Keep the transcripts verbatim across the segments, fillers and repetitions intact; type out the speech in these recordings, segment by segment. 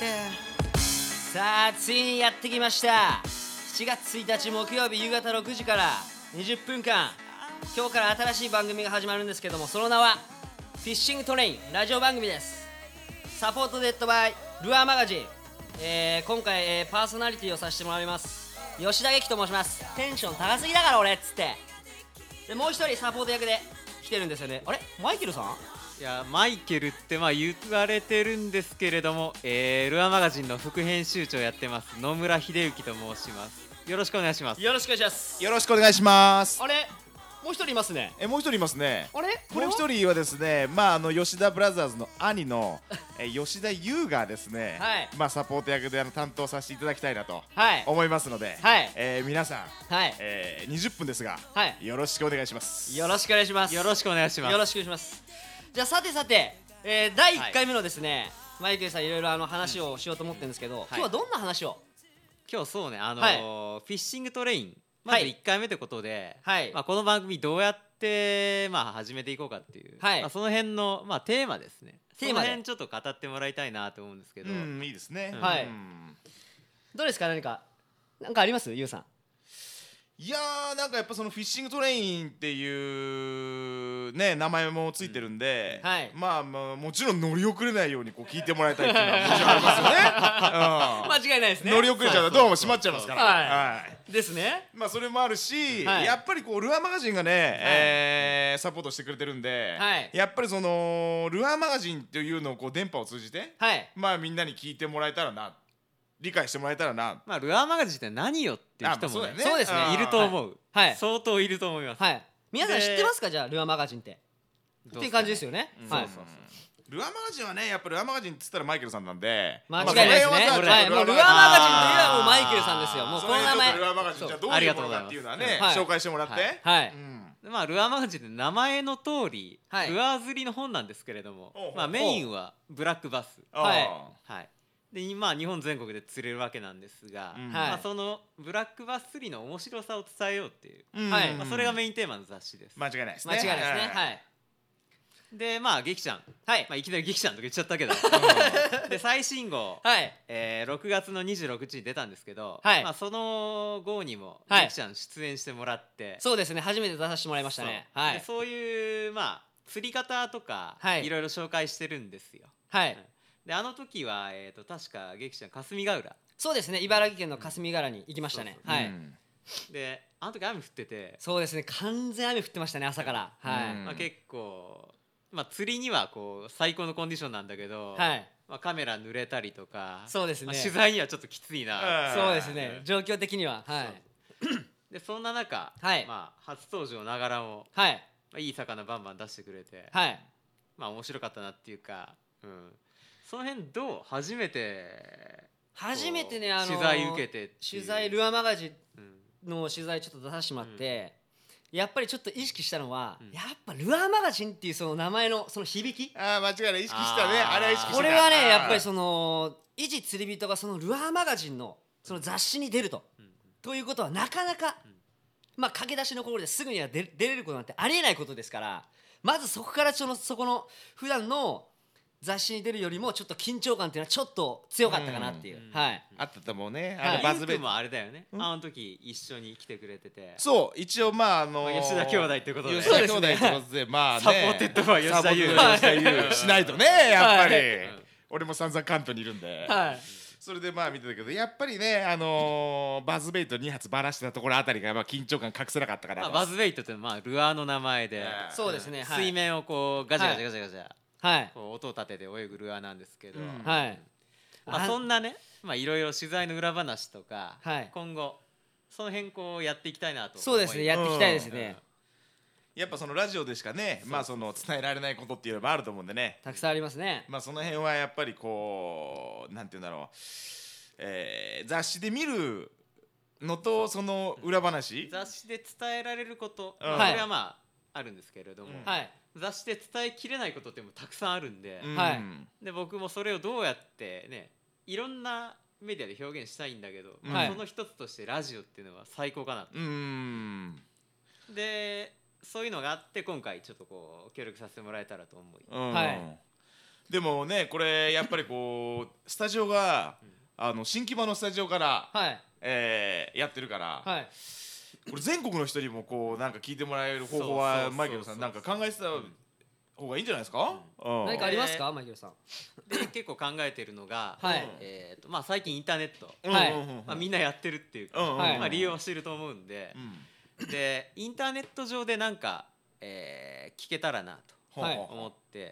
さあついにやってきました。しちがつついたち木曜日夕方ろくじからにじゅっぷんかん、今日から新しい番組が始まるんですけども、その名はフィッシングトレインラジオ番組です。サポートデッドバイルアーマガジン、えー、今回、えー、パーソナリティをさせてもらいます吉田劇と申します。テンション高すぎだから俺っつって、でもう一人サポート役で来てるんですよね。あれマイケルさん？ いやマイケルってまあ言われてるんですけれども、えー、ルアーマガジンの副編集長やってます野村秀幸と申します。よろしくお願いします。 よろしくお願いします。 よろしくお願いします。 あれもう一人いますね。 えもう一人いますね。 あれもう一人はですね、まああの吉田ブラザーズの兄のえ吉田優がですね、 はい、 まあサポート役であの担当させていただきたいなとはい思いますので、 はい、 えー、皆さん、 はい、 えー、にじゅっぷんですが、 はい、 よろしくお願いします。 よろしくお願いします。 よろしくお願いします。 よろしくお願いします。じゃあさてさて、えー、だいいっかいめのですね、はい、マイケルさんいろいろあの話をしようと思ってるんですけど、うん、今日はどんな話を？ 今日そうね、あのーはい、 フィッシングトレインまずいっかいめということで、 はい、 まあ、この番組どうやって、まあ、始めていこうかっていう、はい、まあ、その辺の、まあ、テーマですね。テーマその辺ちょっと語ってもらいたいなと思うんですけど。 うん、いいですね、 うん、 はい、どうですか？何か何かあります？ゆうさん。 いやーなんかやっぱそのフィッシングトレインっていうね名前もついてるんで、 うん、はい、 まあ、まあもちろん乗り遅れないようにこう聞いてもらいたいっていうのはもちろんありますよね、うん、 間違いないですね。 乗り遅れちゃうとどうも閉まっちゃいますから、 はい、 はい、 ですね。 まあそれもあるし、 はい、 やっぱりこうルアーマガジンがね、はい、えー、サポートしてくれてるんで、はい、やっぱりそのルアーマガジンっていうのをこう電波を通じて、はい、まあみんなに聞いてもらえたらな、理解してもらえたらな。 まあルアーマガジンって何よっていう人もね、 そうですね、 いると思う、 はい、 相当いると思います、 はい、皆さん知ってますか？じゃあルアーマガジンってっていう感じですよね。 そうそうそう、ルアーマガジンはね、やっぱルアーマガジンっつったらマイケルさんなんで間違いないですね。はい、もうルアーマガジンといえばもうマイケルさんですよ。もうこの名前ルアーマガジンじゃあどういうものかっていうのはね紹介してもらって、 はい、 まあルアーマガジンって名前の通りルアー釣りの本なんですけれども、まあメインはブラックバス、はいはい、で今日本全国で釣れるわけなんですが、うん、まあ、そのブラックバス釣りの面白さを伝えようっていう、うん、はい、まあ、それがメインテーマの雑誌です。 間違いないですね。 間違いないですね。はい。 でまあ劇ちゃん、はい、まあ、いきなり劇ちゃんとか言っちゃったけどで最新号、はい、えー、ろくがつのにじゅうろくにちに出たんですけど、はい、まあ、その号にも劇ちゃん出演してもらって、はい、 そうですね、初めて出させてもらいましたね。 そう、はい、でそういうまあ釣り方とか、はい、いろいろ紹介してるんですよ。はい、であの時は、えー、と確か劇ちゃん霞ヶ浦、 そうですね、茨城県の霞ヶ浦に行きましたね。はい、うん、 であの時雨降ってて、 そうですね、完全雨降ってましたね、朝から。はい、 まあ、結構、まあ、釣りにはこう最高のコンディションなんだけど、はい、まあ、カメラ濡れたりとか、そうですね、まあ、取材にはちょっときついな、 そうですね、状況的には。はい、 でそんな中、はい、まあ、初登場ながらも、はい、まあ、いい魚バンバン出してくれて、はい、まあ面白かったなっていうか、うん、その辺どう初めて初めてね、あの取材受けて取材ルアーマガジンの取材ちょっと出させてもらって、うん、やっぱりちょっと意識したのは、うん、やっぱルアーマガジンっていうその名前のその響き、 ああ間違いない、意識したね、あれは意識した。 これはねやっぱりその一釣り人がそのルアーマガジンのその雑誌に出ると、うん、ということはなかなか、うん、まあ駆け出しの頃ですぐには出れることなんてありえないことですから、まずそこからそのそこの普段の雑誌に出るよりもちょっと緊張感っていうのはちょっと強かったかなっていう、うん、はい、 あったと思うね。 あのバズベもあれだよね、うん、あの時一緒に来てくれてて、 そう一応まああのー、 吉田兄弟ってことで、 吉田兄弟ってことでまあね、 サポーテッドバイ吉田優、 吉田優しないとねやっぱり、はい、俺も散々関東にいるんで、はい、それでまあ見てたけど、やっぱりね、あのー、バズベイトに発ばらしてたところあたりがまあ緊張感隠せなかったから、まあ、 バズベイトってまあルアーの名前で、 そうですね、 水面をこうガチャガチャガチャガチャ、はい、こう音を立てて泳ぐルアーなんですけど、うん、はい、まあ、そんなね、まあいろいろ取材の裏話とか、はい、今後その辺こうやっていきたいなと。 そうですね、やっていきたいですね、 うん、やっぱそのラジオでしかね、まあその伝えられないことっていうのもあると思うんでね、 たくさんありますね。 まあその辺はやっぱりこうなんていうんだろう、えー、雑誌で見るのとその裏話、 雑誌で伝えられること、うん、これはまああるんですけれども、うん、はい、雑誌で伝えきれないことってもたくさんあるんで、うん、はい、で僕もそれをどうやってね、いろんなメディアで表現したいんだけど、うん、まあ、その一つとしてラジオっていうのは最高かなと、うん、でそういうのがあって今回ちょっとこう協力させてもらえたらと思い、 うん、はい、 でもねこれやっぱりこうスタジオがあの新木場のスタジオから、はいえー、やってるから、はい、これ全国の人にもこうなんか聞いてもらえる方法はマイケルさんなんか考えてた方がいいんじゃないですか。 何かありますかマイケルさん。 で結構考えてるのが、はいえーとまあ、最近インターネット、はいまあ、みんなやってるっていうか、うんまあ、利用してると思うんで、うん、でインターネット上でなんか、えー、聞けたらなと思って、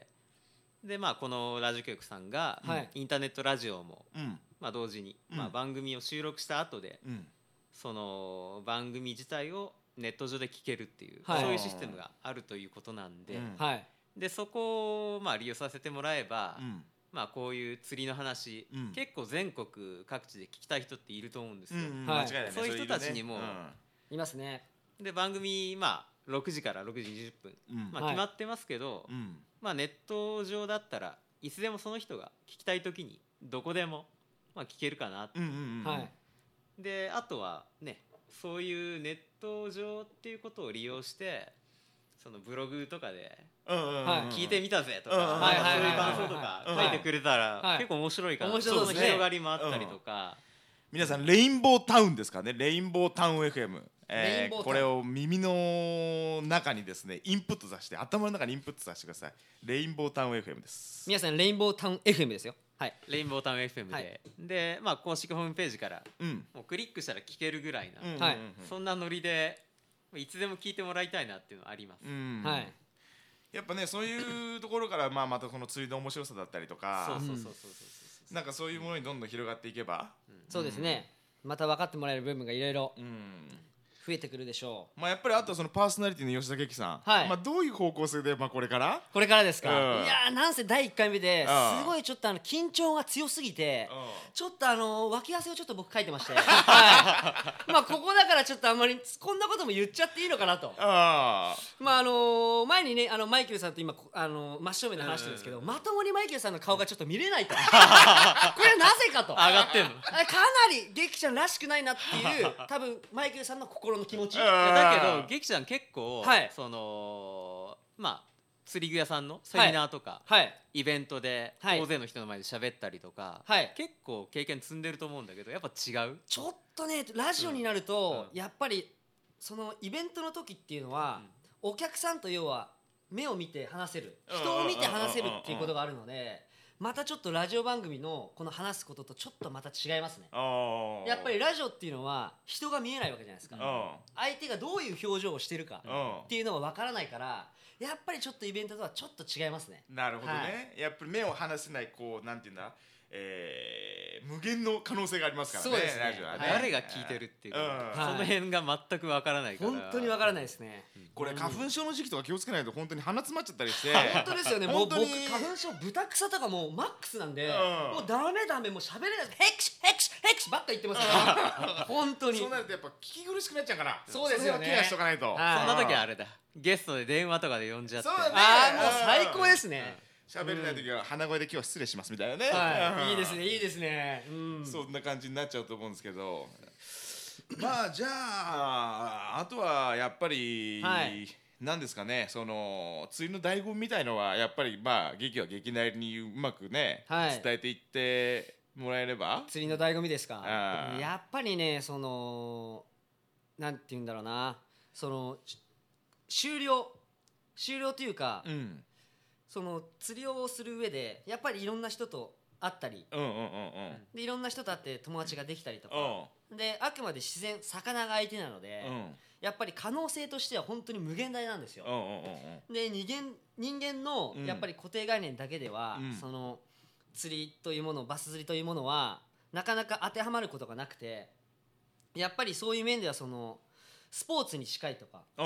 でまあこのラジオ局さんが、はい、インターネットラジオも、うんまあ、同時に、うんまあ、番組を収録した後で、うん、その番組自体をネット上で聞けるっていう、はい、そういうシステムがあるということなんで、うんはい、でそこをまあ利用させてもらえば、うんまあ、こういう釣りの話、うん、結構全国各地で聞きたい人っていると思うんですよ、うんうんはい、そういう人たちにも、ねうん、いますね。 で番組、まあ、ろくじからろくじにじゅっぷん、うんまあ、決まってますけど、はいまあ、ネット上だったらいつでもその人が聞きたい時にどこでも、まあ、聞けるかなって、うんうんうんはい、であとはねそういうネット上っていうことを利用してそのブログとかで聞いてみたぜとかそういう感想とか書いてくれたら結構面白いかな、面白い広がりもあったりとか、 皆さんレインボータウンですかね。レインボータウン エフエム、えー、これを耳の中にですねインプットさせて頭の中にインプットさせてください。レインボータウン エフエム です。 皆さんレインボータウン エフエム ですよ。はい、 レインボータウン エフエム で、はい、で、まあ、公式ホームページから、うん、もうクリックしたら聞けるぐらいな、うんうんうん、そんなノリでいつでも聞いてもらいたいなっていうのはあります、うんはい、 やっぱねそういうところから、まあ、またこの釣りの面白さだったりとかそうそうそうそうそうなんかそういうものにどんどん広がっていけば、 うん、そうですね、また分かってもらえる部分がいろいろ増えてくるでしょう。まあ、やっぱりあとそのパーソナリティの吉田劇さん、はいまあ、どういう方向性で、まあ、これからこれからですか、うん、いやーなんせだいいっかいめですごいちょっとあの緊張が強すぎてちょっとあの脇汗をちょっと僕書いてまして、はいまあここだからちょっとあんまりこんなことも言っちゃっていいのかなとあまああのー、前にねあのマイケルさんと今あの真正面で話してるんですけど、うん、まともにマイケルさんの顔がちょっと見れないとこれはなぜかと上がってんのかなり劇ちゃんらしくないなっていう多分マイケルさんの心の気持ちだけど劇ちゃん結構、はい、そのまあ釣り具屋さんのセミナーとか、はい、イベントで大勢の人の前で喋ったりとか、はい、結構経験積んでると思うんだけどやっぱ違うちょっとねラジオになると、うん、やっぱりそのイベントの時っていうのは、うん、お客さんと要は目を見て話せる人を見て話せるっていうことがあるのでまたちょっとラジオ番組のこの話すこととちょっとまた違いますね。やっぱりラジオっていうのは人が見えないわけじゃないですか。相手がどういう表情をしてるかっていうのが分からないからやっぱりちょっとイベントとはちょっと違いますね。 なるほどね、はい、やっぱり目を離せないこうなんていうんだ、えー、無限の可能性がありますからね。 そうですね、 ラジオはね、誰が聞いてるっていうか、うん、その辺が全く分からないから本当に分からないですね、 うん、これ花粉症の時期とか気をつけないと本当に鼻詰まっちゃったりして本当ですよね。もう僕花粉症豚草とかもうマックスなんで、うん、もうダメダメもう喋れないヘクシヘクシヘクシばっか言ってますから本当にそうなるとやっぱ聞き苦しくなっちゃうからそうですよね、 ケアしとかないと。 そんな時はあれだゲストで電話とかで呼んじゃって、ね、 ああもう最高ですね。 喋れない時は鼻声で今日は失礼しますみたいなね、 はい、いいですねいいですね、 うん、そんな感じになっちゃうと思うんですけどまあじゃああとはやっぱり、はい、なんですかねその釣りの醍醐味みたいのはやっぱりまあ劇は劇なりにうまくね、はい、伝えていってもらえれば。 釣りの醍醐味ですか。やっぱりねそのなんて言うんだろうなその終了終了というか、うん、その釣りをする上でやっぱりいろんな人と会ったり、うんうんうんうん、でいろんな人と会って友達ができたりとか、うん、であくまで自然魚が相手なので、うん、やっぱり可能性としては本当に無限大なんですよ、うんうんうんうん、で人間、人間のやっぱり固定概念だけでは、うん、その釣りというものバス釣りというものはなかなか当てはまることがなくてやっぱりそういう面ではそのスポーツに近いとか、うん、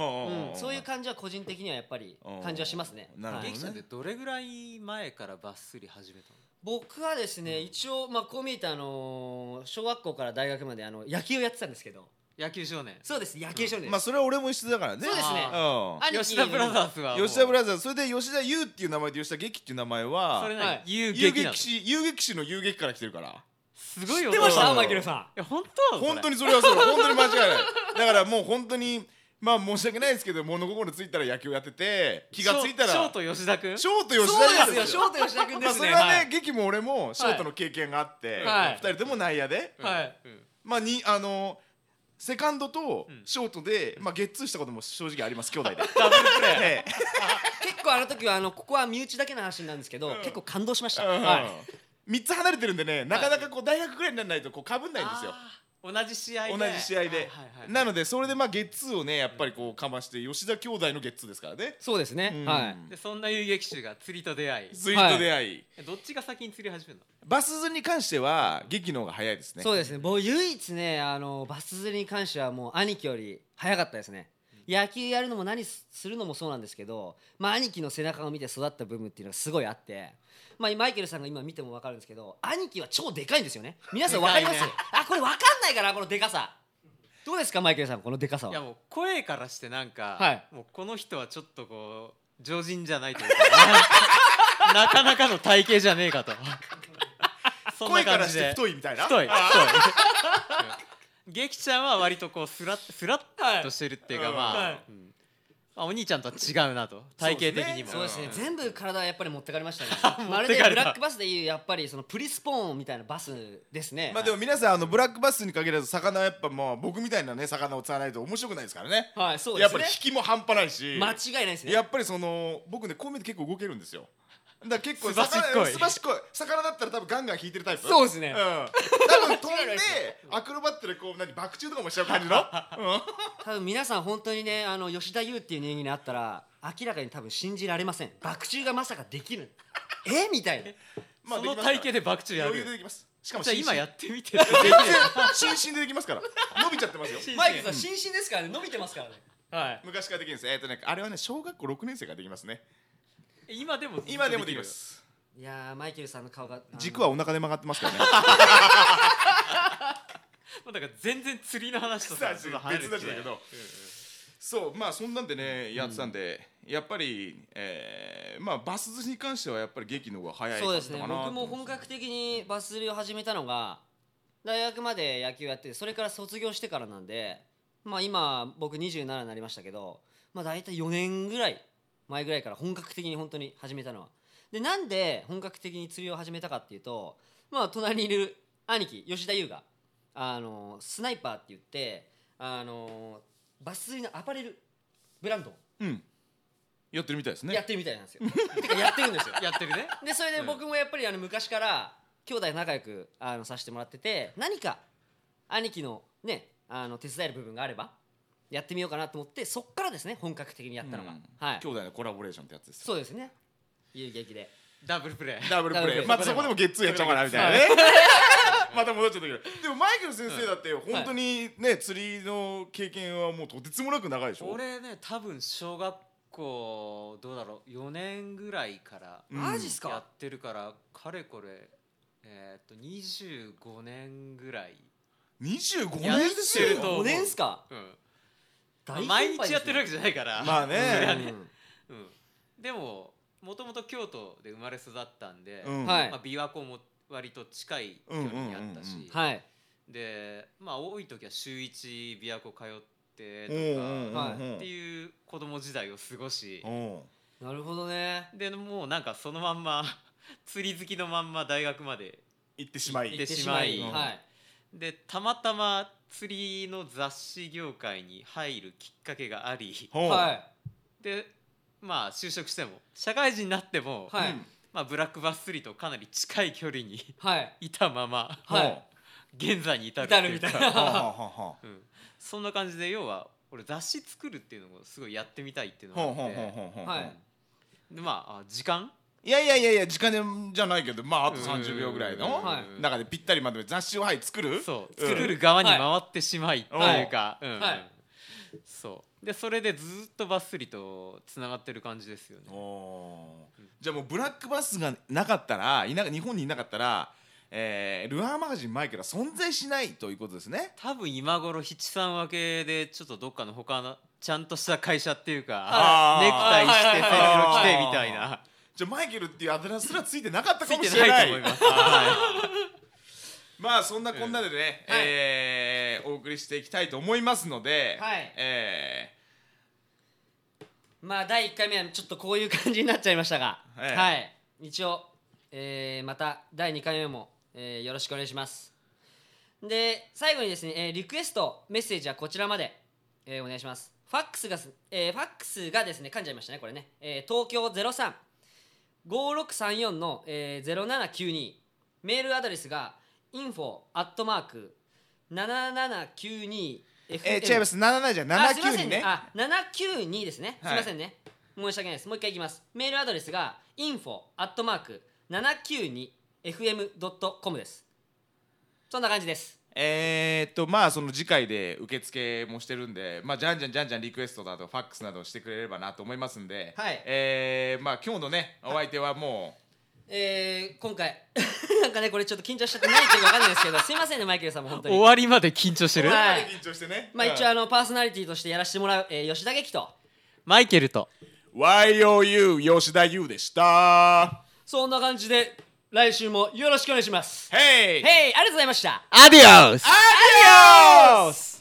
そういう感じは個人的にはやっぱり感じはしますね。 劇ちゃんってどれぐらい前からバス釣り始めたの？ 僕はですね、うん、一応、まあ、こう見えて、あのー、小学校から大学まであの野球をやってたんですけど。 野球少年。 そうです野球少年です、うん、 まあそれは俺も一緒だからね。 そうですね、 うん、吉田ブラザーズは吉田ブラザーズそれで吉田優っていう名前で吉田劇っていう名前はそれね、 遊撃士遊撃士の遊撃から来てるからすごいよ。 知ってましたマイケルさん。いや本当本当にそれはそう本当に間違いないだからもう本当にまあ申し訳ないですけど物心ついたら野球やってて気がついたらショート吉田君ショート吉田ですよショート吉田君ですね。 それはね劇も俺もショートの経験があってふたりとも内野でまあにあのセカンドとショートでまあゲッツーしたことも正直あります兄弟で。ダブルプレー。結構あの時はあのここは身内だけの話なんですけど結構感動しました。 みっつ離れてるんでねなかなかこう大学ぐらいにならないとこう被んないんですよ。 同じ試合で同じ試合でなのでそれでまあゲッツーをねやっぱりこうかまして吉田兄弟のゲッツーですからね。 そうですね、はいでそんな遊撃手が釣りと出会い釣りと出会い、 どっちが先に釣り始めるの？ バス釣りに関しては劇の方が早いですね。 そうですね僕唯一ねあのバス釣りに関してはもう兄貴より早かったですね。野球やるのも何するのもそうなんですけど、まあ、兄貴の背中を見て育った部分っていうのがすごいあって、まあ、マイケルさんが今見ても分かるんですけど兄貴は超でかいんですよね。皆さん分かります？ね、あこれ分かんないかなこのでかさ。どうですかマイケルさんこのでかさは。 いやもう声からしてなんか、 はい、 もうこの人はちょっとこう常人じゃないというかなかなかの体型じゃねえかとそんな感じで声からして太いみたいな太い太い劇ちゃんは割とこうスラッスラッとしてるっていうか、はい、まあ、はいうんまあ、お兄ちゃんとは違うなと体型的にもそうですね、うん、全部体はやっぱり持ってかれましたねまるでブラックバスでいうやっぱりそのプリスポーンみたいなバスですね。 まあでも皆さんあのブラックバスに限らず魚はやっぱもう僕みたいなね魚を釣らないと面白くないですからね。 はいそうですね。 やっぱり引きも半端ないし間違いないですね。 やっぱりその僕ねこう見て結構動けるんですよ。だから結構すばしっこいすばしっこい魚だったら多分ガンガン引いてるタイプ。 そうですね、うん、 多分飛んでアクロバットでこう何バク宙とかもしちゃう感じの、うん、 多分皆さん本当にねあの吉田優っていう人間に会ったら明らかに多分信じられません。バク宙がまさかできるえみたいなまあ、その体型でバク宙やる。 余裕でできます。しかもじゃあ今やってみて新進でできますから伸びちゃってますよマイケルさん新進ですからね伸びてますからね、はい、 昔からできるんです。えーとねあれはね小学校ろくねん生ができますね。 今でも今でもできます。 いやーマイケルさんの顔が軸はお腹で曲がってますからねもうだから全然釣りの話とさ別だけどそうまあそんなんでねやってたんで、うん、やっぱり、えー、まあバス釣りに関してはやっぱり劇の方が早いかったかな。 そうですね僕も本格的にバス釣りを始めたのが大学まで野球やってそれから卒業してからなんで、まあ、今僕にじゅうななになりましたけど、まあ、大体よねんぐらい前ぐらいから本格的に本当に始めたのは。でなんで本格的に釣りを始めたかっていうと、まあ、隣にいる兄貴吉田優があのスナイパーって言ってあのバス釣りのアパレルブランド、 うん、やってるみたいですね。 やってるみたいなんですよてかやってるんですよやってるね。 でそれで僕もやっぱりあの昔から兄弟仲良くあのさせてもらってて何か兄貴のねあの手伝える部分があればやってみようかなと思ってそっからですね本格的にやったのが、うんはい、 兄弟のコラボレーションってやつです。 そうですね遊撃でダブルプレイダブルプレイまあそこでもゲッツーやっちゃおうかなみたいなねまた戻っちゃったけどでもマイケル先生だって本当にね釣りの経験はもうとてつもなく長いでしょ。 俺ね多分小学校どうだろうよねんぐらいからマジっすかやってるからかれこれえっとにじゅうごねんぐらいにじゅうごねんですよ。 ごねんっすか。 うん毎日やってるわけじゃないからまあねそれはねうんでももともと京都で生まれ育ったんで、 うんまあ、琵琶湖も割と近い距離にあったし、うんうんうんうんはい、 でまあ多い時は週いち琵琶湖通ってとかっていう子供時代を過ごし、 なるほどね。 でもうなんかそのまんま釣り好きのまんま大学まで行ってしまい行ってしまい、 うんはい、 でたまたま釣りの雑誌業界に入るきっかけがあり、 はい、 でまあ就職しても社会人になっても、 はいまあ、ブラックバス釣りとかなり近い距離に、 はい、 いたまま、 はい、 現在に至るっていうか至るみたいなうん、そんな感じで要は俺雑誌作るっていうのをすごいやってみたいっていうのがあってはいでまあ時間いやいやいやいや時間じゃないけどまああとさんじゅうびょうぐらいの中でぴったりまとめて雑誌をはい作るそう作る側に回ってしまいっていうかそうでそれでずっとバス釣りとつながってる感じですよね。 おじゃあもうブラックバスがなかったらいな日本にいなかったらえー、ルアーマガジンマイケルは存在しないということですね。 多分今頃七三分けでちょっとどっかの他のちゃんとした会社っていうかネクタイしてセール着てみたいなじゃあマイケルっていうあだ名すらついてなかったかもしれない。 ついてないと思います、はい、 まあそんなこんなでね、うんえーはい、お送りしていきたいと思いますので、 はいえーまあだいいっかいめはちょっとこういう感じになっちゃいましたが、ええ、はい一応、えー、まただいにかいめも、えー、よろしくお願いします。で最後にですね、えー、リクエストメッセージはこちらまで、えー、お願いします。ファックスが、えー、ファックスがですね噛んじゃいましたねこれね、えー、東京 ゼロさん ごろくさんよん の、えー、ゼロななきゅうに、メールアドレスが インフォ アットマーク ななななきゅうに エフエムえー、違いますなななじゃななきゅうにねあななきゅうにですね、はい、すいませんね申し訳ないです。もう一回いきます。メールアドレスが インフォ アットマーク ななきゅうに エフエム ドット コム です。そんな感じです。 えー、っとまあその次回で受付もしてるんで、まあじゃんじゃんじゃんじゃんリクエストだとファックスなどしてくれればなと思いますんで、はい、えー、まあ今日のねお相手はもう、 えー、今回なんかねこれちょっと緊張しちゃって何言ってるか分かんないですけどすいませんねマイケルさんも本当に終わりまで緊張してる、 はい、緊張してね、 まあ一応あのパーソナリティとしてやらせてもらう、えー、吉田劇とマイケルとワイオーユー 吉田優でした。 そんな感じで来週もよろしくお願いします。 ヘイヘイありがとうございました。 アディオスアディオス。